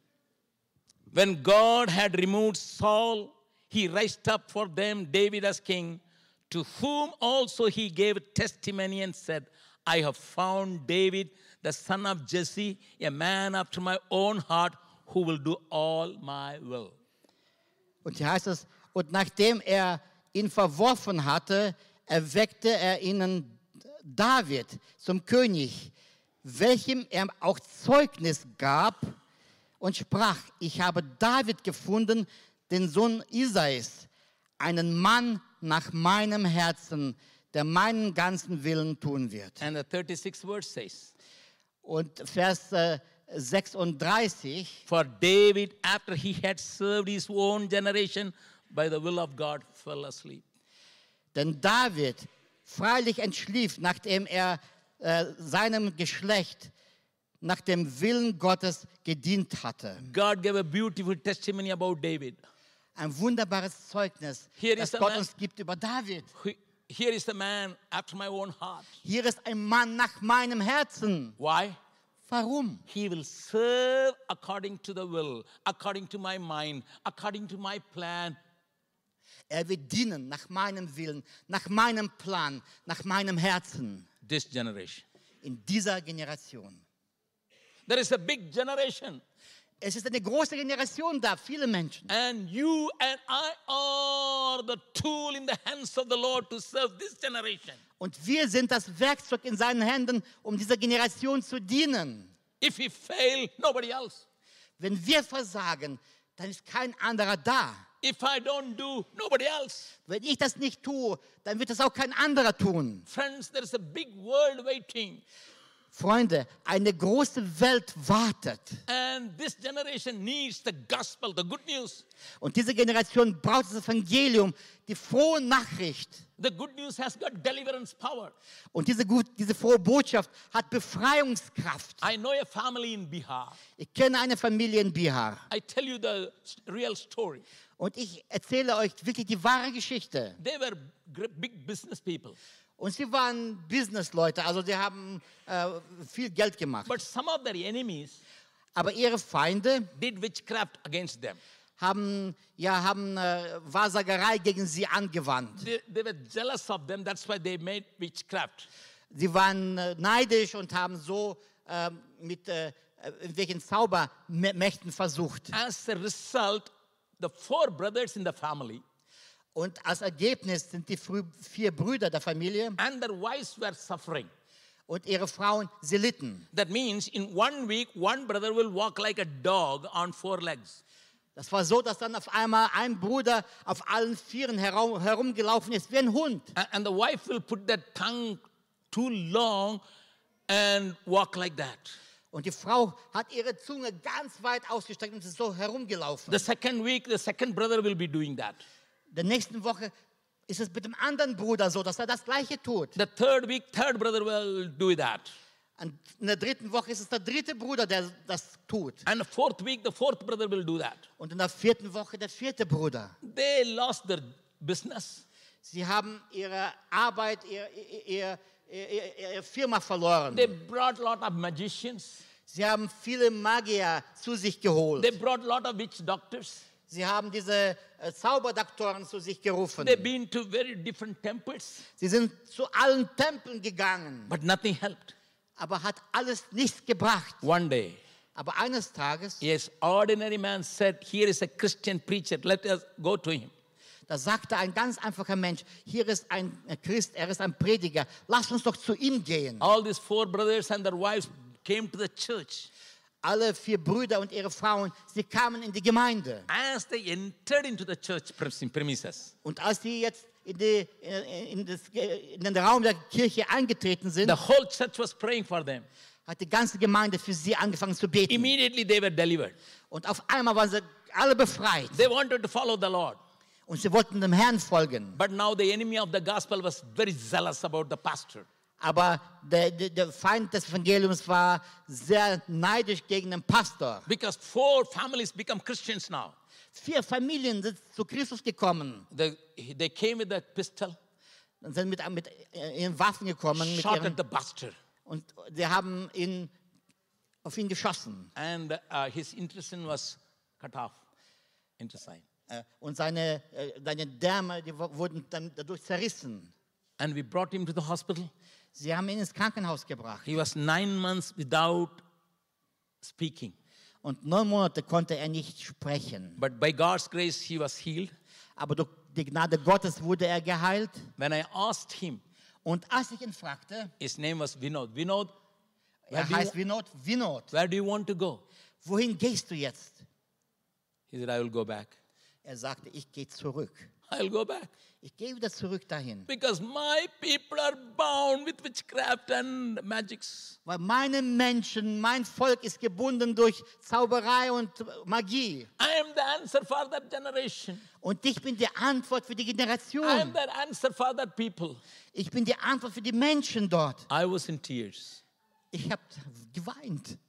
When God had removed Saul, he raised up for them David as king, to whom also he gave testimony and said, I have found David, the son of Jesse, a man after my own heart, who will do all my will. Und hier heißt es, und nachdem er ihn verworfen hatte, erweckte er ihnen David zum König, welchem er auch Zeugnis gab und sprach, ich habe David gefunden, den Sohn Isais, einen Mann nach meinem Herzen, der meinen ganzen Willen tun wird. And the thirty-sixth verse says, Und Vers äh, sechsunddreißig, For David, after he had served his own generation, by the will of God, fell asleep. denn David freilich entschlief, nachdem er äh, seinem Geschlecht nach dem Willen Gottes gedient hatte. God gave a beautiful testimony about David. Ein wunderbares Zeugnis, Here das is a Gott man- uns gibt über David. Here is the man after my own heart. Hier ist ein Mann nach meinem Herzen. Why? Warum? He will serve according to the will, according to my mind, according to my plan. Er wird dienen nach meinem Willen, nach meinem Plan, nach meinem Herzen. This generation. In dieser Generation. There is a big generation. Es ist eine große Generation da, viele Menschen. And you and I are the tool in the hands of the Lord to serve this generation. Und wir sind das Werkzeug in seinen Händen, um dieser Generation zu dienen. If we fail, nobody else. Wenn wir versagen, dann ist kein anderer da. If I don't do, nobody else. Wenn ich das nicht tue, dann wird das auch kein anderer tun. Friends, there is a big world waiting. Freunde, eine große Welt wartet. And this generation needs the gospel, the good news. Und diese Generation braucht das Evangelium, die frohe Nachricht. The good news has got deliverance power. Und diese, gut, diese frohe Botschaft hat Befreiungskraft. I know a family in Bihar. Ich kenne eine Familie in Bihar. I tell you the s- real story. Und ich erzähle euch wirklich die wahre Geschichte. They were gr- big business people. Und sie waren Businessleute, also sie haben äh, viel Geld gemacht. But some of their enemies Aber ihre Feinde did witchcraft against them. haben, ja, haben äh, Wahrsagerei gegen sie angewandt. They, they were jealous of them. That's why they made witchcraft. Sie waren äh, neidisch und haben so äh, mit äh, irgendwelchen Zaubermächten versucht. As a result, the four brothers in the family Und als Ergebnis sind die frü- vier Brüder der Familie and their wives were suffering. und ihre Frauen, sie litten. That means in one week, one brother will walk like a dog on four legs. Das war so, dass dann auf einmal ein Bruder auf allen Vieren herum, herumgelaufen ist wie ein Hund. A- And the wife will put that tongue too long and walk like that. Und die Frau hat ihre Zunge ganz weit ausgestreckt und ist so herumgelaufen. The second week, the second brother will be doing that. Der nächsten Woche ist es mit dem anderen Bruder so, dass er das Gleiche tut. The third week, third brother will do that. Und in der dritten Woche ist es der dritte Bruder, der das tut. And the fourth week, the fourth brother will do that. Und in der vierten Woche der vierte Bruder. They lost their business. Sie haben ihre Arbeit, ihr, ihr, ihr, ihr, ihre Firma verloren. They brought a lot of magicians. Sie haben viele Magier zu sich geholt. They brought a lot of witch doctors. Sie haben diese äh, Zauberdoktoren zu sich gerufen. They've been to very different temples, Sie sind zu allen Tempeln gegangen, but nothing helped. aber hat alles nichts gebracht. One day, Aber eines Tages, yes, ordinary man said, here is a Christian preacher, let us go to him. da sagte ein ganz einfacher Mensch, hier ist ein Christ, er ist ein Prediger, lass uns doch zu ihm gehen. All these four brothers and their wives came to the church. Alle vier Brüder und ihre Frauen, sie kamen in die Gemeinde. As they entered into the church premises, Und als sie jetzt in, die, in, das, in den Raum der Kirche eingetreten sind, the whole church was praying for them. hat die ganze Gemeinde für sie angefangen zu beten. Immediately they were delivered. Und auf einmal waren sie alle befreit. They wanted to follow the Lord. Und sie wollten dem Herrn folgen. But now the enemy of the gospel was very zealous about the pastor. Aber der, der, der Feind des Evangeliums war sehr neidisch gegen den Pastor. Because four families become Christians now. Vier Familien sind zu Christus gekommen They, they came with a pistol, und sind mit, mit ihren Waffen gekommen. Mit shot ihren, at the pastor. und sie haben ihn, auf ihn geschossen. And uh, his intestine was cut off. Intestine. Äh, Und seine, äh, seine Därme die wu- wurden dann dadurch zerrissen. And we brought him to the hospital. Sie haben ihn ins Krankenhaus gebracht. He was nine months without speaking. Und neun Monate konnte er nicht sprechen. But by God's grace, he was healed. Aber durch die Gnade Gottes wurde er geheilt. When I asked him, Und als ich ihn fragte, his name was Vinod. Vinod, where er do, you, heißt Vinod, Vinod, where do you want to go? wohin gehst du jetzt? He said, I will go back. Er sagte, ich gehe zurück. I will go back. Ich gehe wieder zurück dahin. Because my people are bound with witchcraft and magics. Weil meine Menschen, mein Volk ist gebunden durch Zauberei und Magie. I am the answer for that generation. Und ich bin die Antwort für die I am Generation. the answer for that people. Ich bin die Antwort für die Menschen dort. I was in tears. Ich habe geweint.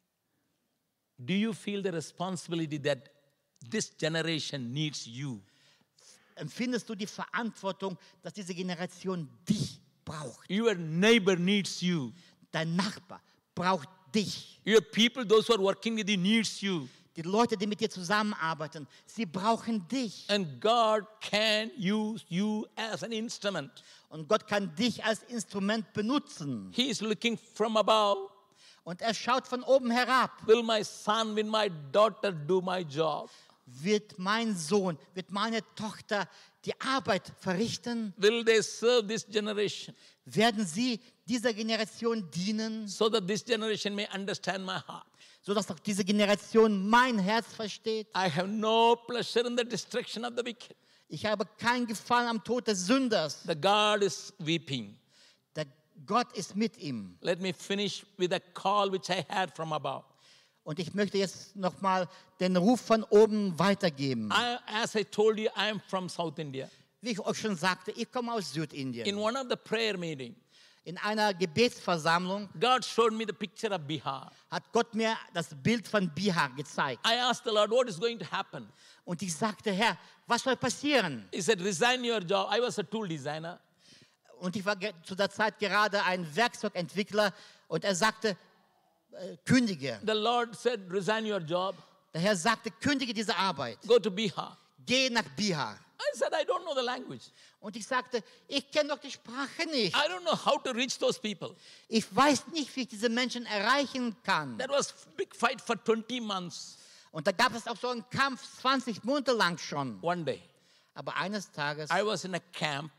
Do you feel the responsibility that this generation needs you? Empfindest du die Verantwortung, dass diese Generation dich braucht? Your neighbor needs you. Dein Nachbar braucht dich. Your people, those who are working with you, needs you. Die Leute, die mit dir zusammenarbeiten, sie brauchen dich. And God can use you as an instrument. Und Gott kann dich als Instrument benutzen. He is looking from above. Und er schaut von oben herab. Will my son, will my daughter do my job? Wird mein Sohn, wird meine Tochter die Arbeit verrichten? Will they serve this generation Werden sie dieser Generation dienen, so that this generation may understand my heart? sodass auch diese Generation mein Herz versteht? I have no pleasure in the destruction of the wicked. Ich habe kein Gefallen am Tod des Sünders. The God is weeping. Der Gott ist mit ihm. Let me finish with a call which I had from above. Und ich möchte jetzt nochmal den Ruf von oben weitergeben. I, as I told you, I am from South India. Wie ich euch schon sagte, ich komme aus In Südindien. one of the prayer meetings, In einer Gebetsversammlung God showed me the picture of Bihar. hat Gott mir das Bild von Bihar gezeigt. I asked the Lord, what is going to happen? Und ich sagte, Herr, was soll passieren? He said, resign your job. I was a tool designer. Und ich war ge- zu der Zeit gerade ein Werkzeugentwickler und er sagte, äh, kündige. The Lord said, resign your job. Der Herr sagte, kündige diese Arbeit. Go to Bihar. Geh nach Bihar. I said, I don't know the language. Und ich sagte, ich kenne doch die Sprache nicht. I don't know how to reach those people. Ich weiß nicht, wie ich diese Menschen erreichen kann. That was a big fight for twenty months. Und da gab es auch so einen Kampf, zwanzig Monate lang schon. One day, Aber eines Tages, I was in a camp.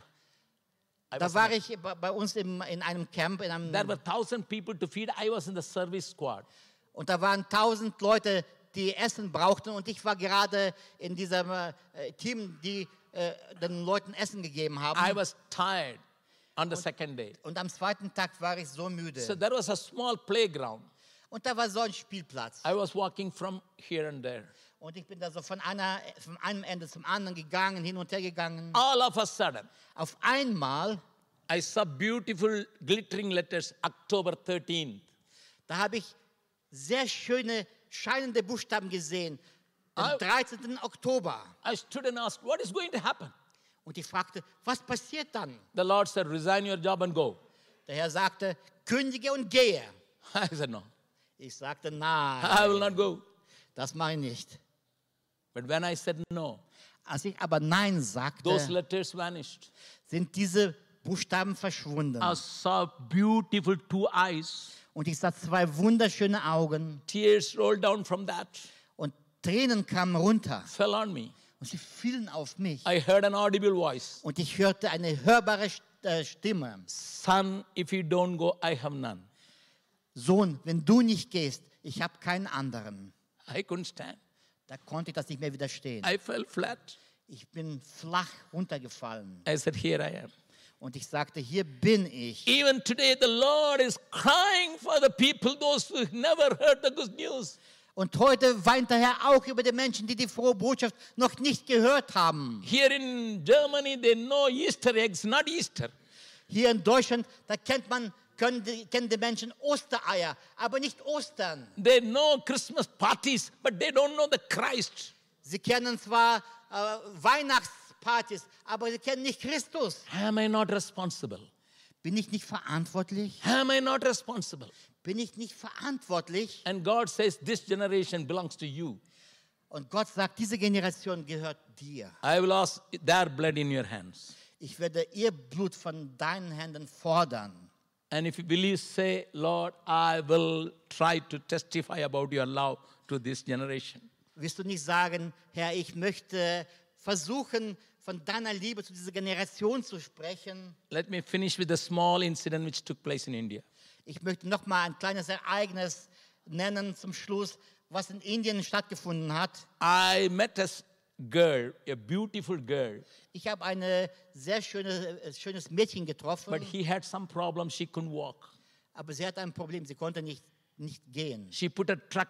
I da was war in ich bei bei uns im, in einem Camp, in a, there einem, were thousand people to feed. I was in the service squad. und da waren tausend Leute, die Essen brauchten. Und ich war gerade in diesem äh, Team, die äh, den Leuten Essen gegeben haben. I was tired on the second day. Und am zweiten Tag war ich so müde. So there was a small playground. Und da war so ein Spielplatz. I was walking from here and there. Und ich bin da so von, einer, von einem Ende zum anderen gegangen, hin und her gegangen. All of a sudden, Auf einmal, I saw beautiful glittering letters, October thirteenth. da habe ich sehr schöne, scheinende Buchstaben gesehen. Ah. Am dreizehnten Oktober. I stood and asked, what is going to happen? Und ich fragte, was passiert dann? The Lord said, resign your job and go. Der Herr sagte, kündige und gehe. I said, no, Ich sagte, nein, I will not go. das mache ich nicht. But when I said no, Als ich aber Nein sagte, those letters vanished. sind diese Buchstaben verschwunden. I saw beautiful two eyes. Und ich sah zwei wunderschöne Augen Tears rolled down from that, und Tränen kamen runter fell on me. und sie fielen auf mich. I heard an audible voice. Und ich hörte eine hörbare St- äh, Stimme. Son, if you don't go, I have none. Sohn, wenn du nicht gehst, ich habe keinen anderen. I couldn't stand. Da konnte ich das nicht mehr widerstehen. I fell flat. Ich bin flach runtergefallen. I said, here I am. Und ich sagte, hier bin ich. Even today, the Lord is crying for the people, those who never heard the good news. Und heute weint der Herr auch über die Menschen, die die frohe Botschaft noch nicht gehört haben. Here in Germany, they know Easter eggs, not Easter. Hier in Deutschland, da kennt man, können die, kennen die Menschen Ostereier, aber nicht Ostern. They know Christmas parties, but they don't know the Christ. Sie kennen zwar äh, Weihnachtspartys, aber sie kennen nicht Christus. Am I not responsible? Bin ich nicht verantwortlich? Am I not responsible? Bin ich nicht verantwortlich? And God says, this generation belongs to you. Und Gott sagt, diese Generation gehört dir. I will ask their blood in your hands. Ich werde ihr Blut von deinen Händen fordern. And if you believe, say, Lord, I will try to testify about your love to this generation. Wirst du nicht sagen, Herr, ich möchte versuchen, von deiner Liebe zu dieser Generation zu sprechen? Let me finish with a small incident which took place in India. Ich möchte noch mal ein kleines Ereignis nennen zum Schluss, was in Indien stattgefunden hat. I met a s- girl, a beautiful girl, Ich habe ein sehr schöne, äh, schönes Mädchen getroffen, but he had some problem. She couldn't walk. aber sie hatte ein Problem, sie konnte nicht, nicht gehen. She put a truck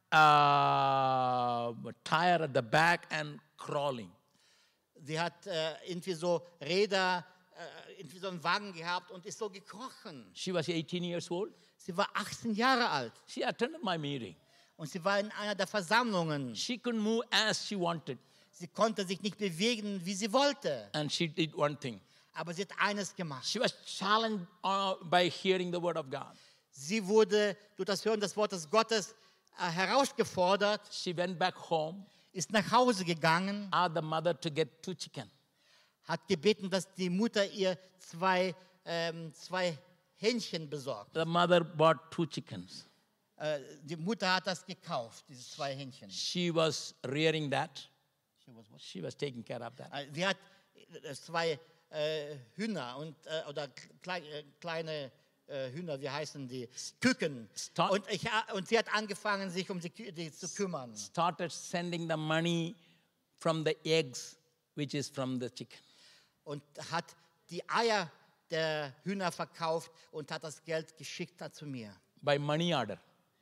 uh, tire at the back and crawling. Sie hat äh, irgendwie so Räder, äh, irgendwie so einen Wagen gehabt und ist so gekrochen. She was eighteen years old. Sie war achtzehn Jahre alt She attended my meeting. und sie war in einer der Versammlungen. She couldn't move as she wanted. Sie konnte sich nicht bewegen, wie sie wollte. And she did one thing. Aber sie hat eines gemacht. She was challenged uh, by hearing the word of God. Sie wurde durch das Hören des Wortes Gottes äh, herausgefordert, She went back home, ist nach Hause gegangen, asked the mother to get two chicken. hat gebeten, dass die Mutter ihr zwei, ähm, zwei Hähnchen besorgt. The mother bought two chickens. Äh, die Mutter hat das gekauft, diese zwei Hähnchen. She was rearing that. She was taking care of that. Äh, Sie hat äh, zwei äh, Hühner und, äh, oder klei äh, kleine äh, Hühner, wie heißen die? Küken. Start- Und, ich, äh, und sie hat angefangen, sich um die, Kü- die zu kümmern. Started sending the money from the eggs, which is from the chicken. Und hat die Eier der Hühner verkauft und hat das Geld geschickt zu mir. By money order.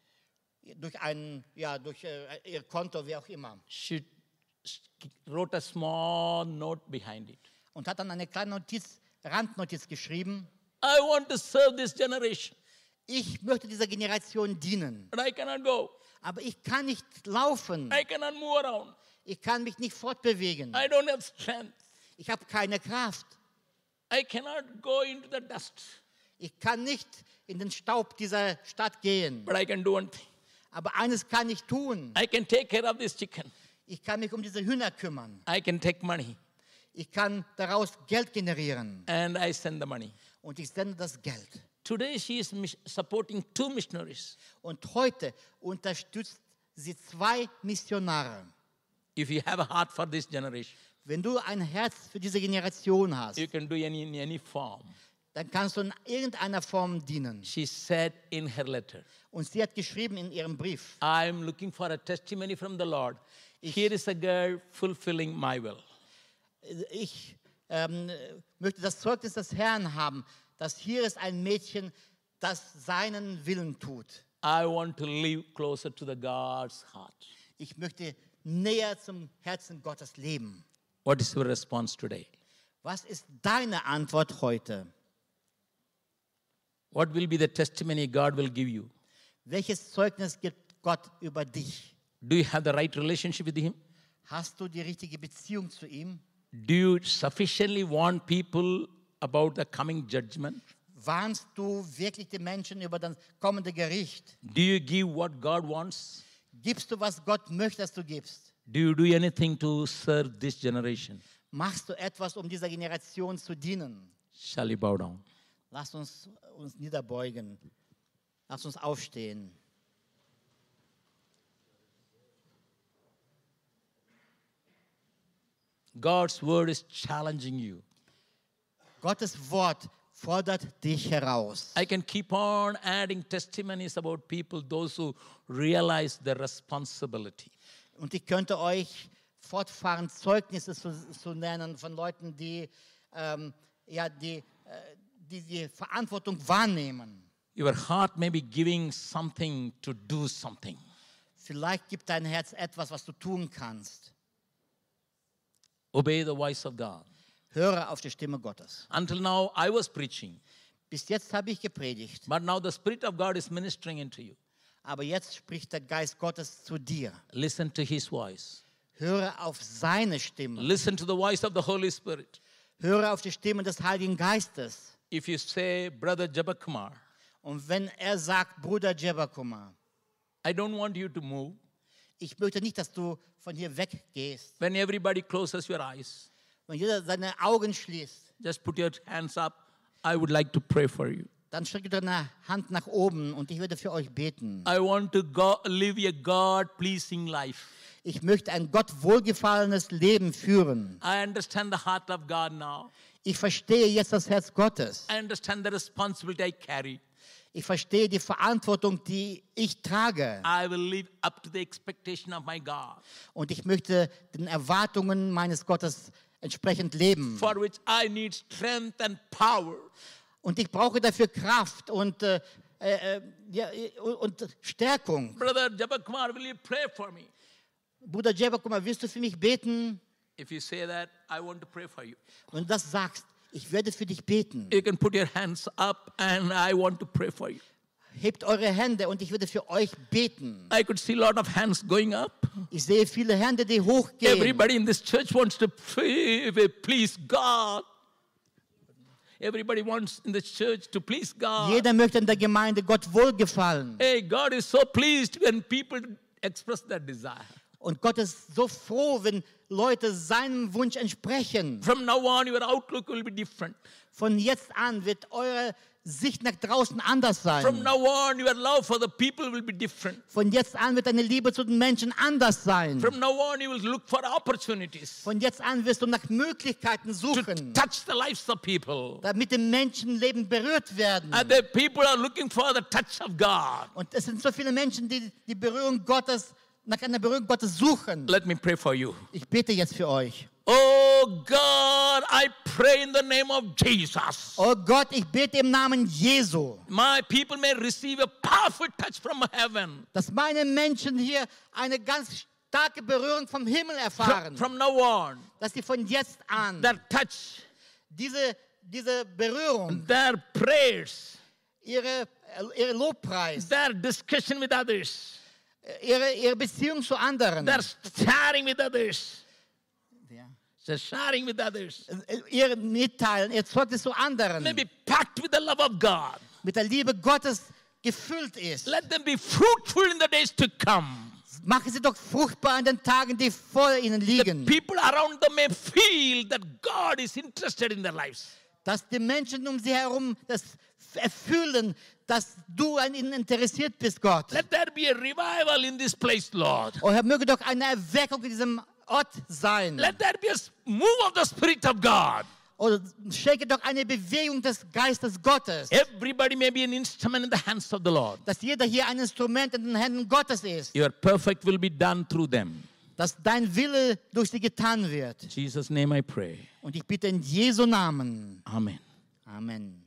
Durch ein, ja, durch äh, ihr Konto, wie auch immer. She s- wrote a small note behind it. Und hat dann eine kleine Notiz, Randnotiz geschrieben. I want to serve this generation, Ich möchte dieser Generation dienen, but I cannot go. aber ich kann nicht laufen. I cannot move around. Ich kann mich nicht fortbewegen. I don't have strength. Ich habe keine Kraft. I cannot go into the dust, Ich kann nicht in den Staub dieser Stadt gehen. but I can do one thing. Aber eines kann ich tun. I can take care of this chicken. Ich kann mich um diese Hühner kümmern. I can take money, Ich kann daraus Geld generieren. and I send the money. Und ich sende das Geld. Today, she is mis- supporting two missionaries. Und heute unterstützt sie zwei Missionare. If you have a heart for this generation, Wenn du ein Herz für diese Generation hast, you can do any in any form. dann kannst du in irgendeiner Form dienen. She said in her letter, Und sie hat geschrieben in ihrem Brief, I'm looking for a testimony from the Lord. Here is a girl fulfilling my will. ich ähm, möchte das Zeugnis des Herrn haben, dass hier ist ein Mädchen, das seinen Willen tut. I want to live closer to the God's heart. Ich möchte näher zum Herzen Gottes leben. What is your response today? Was ist deine Antwort heute? What will be the testimony God will give you? Welches Zeugnis gibt Gott über dich? Do you have the right relationship with Him? Hast du die richtige Beziehung zu ihm? Do you sufficiently warn people about the coming judgment? Warnst du wirklich die Menschen über das kommende Gericht? Do you give what God wants? Gibst du, was Gott möchte, dass du gibst? Do you do anything to serve this generation? Machst du etwas, um dieser Generation zu dienen? Shall we bow down? Lass uns uns niederbeugen. Lass uns aufstehen. God's word is challenging you. Gottes Wort fordert dich heraus. I can keep on adding testimonies about people, those who realize their responsibility. Und ich könnte euch fortfahren Zeugnisse zu, zu nennen von Leuten, die, ähm, ja, die, äh, die die Verantwortung wahrnehmen. Your heart may be giving something to do something. Vielleicht gibt dein Herz etwas, was du tun kannst. Obey the voice of God. Höre auf die Stimme Gottes. Until now, I was preaching. Bis jetzt habe ich gepredigt, But now the Spirit of God is ministering into you. aber jetzt spricht der Geist Gottes zu dir. Listen to His voice. Höre auf seine Stimme. Listen to the voice of the Holy Spirit. Höre auf die Stimme des Heiligen Geistes. If you say, Brother Jabakumar, Und wenn er sagt, Bruder Jabakumar, I don't want you to move. ich möchte nicht, dass du von hier weggehst. When everybody closes your eyes, Wenn jeder seine Augen schließt, just put your hands up. I would like to pray for you. dann strecke deine Hand nach oben und ich werde für euch beten. I want to go, live a God-pleasing life. Ich möchte ein Gott wohlgefallenes Leben führen. I understand the heart of God now. Ich verstehe jetzt das Herz Gottes. I understand the responsibility I carry. Ich verstehe die Verantwortung, die ich trage. I will live up to the expectation of my God, Und ich möchte den Erwartungen meines Gottes entsprechend leben. for which I need strength and power. Und ich brauche dafür Kraft und, äh, äh, ja, und Stärkung. Brother Jabakumar, will you pray for me? Bruder Jabakumar, willst du für mich beten? If you say that, I want to pray for you. Wenn du das sagst, ich werde für dich beten. You can put your hands up and I want to pray for you. Hebt eure Hände und ich werde für euch beten. I could see a lot of hands going up. Ich sehe viele Hände, die hochgehen. Everybody in this church wants to pray, please God. Everybody wants in the church to please God. Jeder möchte in der Gemeinde Gott wohlgefallen. Hey, God is so pleased when people express their desire. Und Gott ist so froh, wenn Leute seinem Wunsch entsprechen. From now on, your outlook will be different. Von jetzt an wird eure Sicht nach draußen anders From sein. now on, your love for the people will be different. Von jetzt an wird deine Liebe zu den Menschen anders sein. From now on, you will look for opportunities Von jetzt an wirst du nach Möglichkeiten to suchen, touch the lives of people. damit die Menschenleben berührt werden. And the people are looking for the touch of God. Und es sind so viele Menschen, die die Berührung Gottes, nach einer Berührung Gottes suchen. Let me pray for you. Ich bete jetzt für euch. Oh God, I pray in the name of Jesus. Oh Gott, ich bete im Namen Jesu, My people may receive a powerful touch from heaven. dass meine Menschen hier eine ganz starke Berührung vom Himmel From, erfahren. from now on, Dass sie von jetzt an their touch, diese, diese Berührung, their prayers, ihre, ihre Lobpreis, their discussion with others, ihre, ihre Beziehung zu anderen, their sharing with others, ja, their sharing with others, ihr Mitteilen, ihr Zeugnis zu anderen, may be packed with the love of God. mit der Liebe Gottes gefüllt ist. Let them be fruitful in the days to come. Machen sie doch fruchtbar in den Tagen, die vor ihnen The liegen. people around them may feel that God is interested in their lives. Dass die Menschen um sie herum das erfüllen, dass du an ihnen interessiert bist, Gott. Let there be a revival in this place, Lord. Oh Herr, möge doch eine Erweckung in diesem Ort sein. Let there be a s- move of the Spirit of God. Oder schenke doch eine Bewegung des Geistes Gottes. Everybody may be an instrument in the hands of the Lord. Dass jeder hier ein Instrument in den Händen Gottes ist. Your perfect will be done through them. Dass dein Wille durch sie getan wird. In Jesus' name I pray. Und ich bitte in Jesu Namen. Amen. Amen.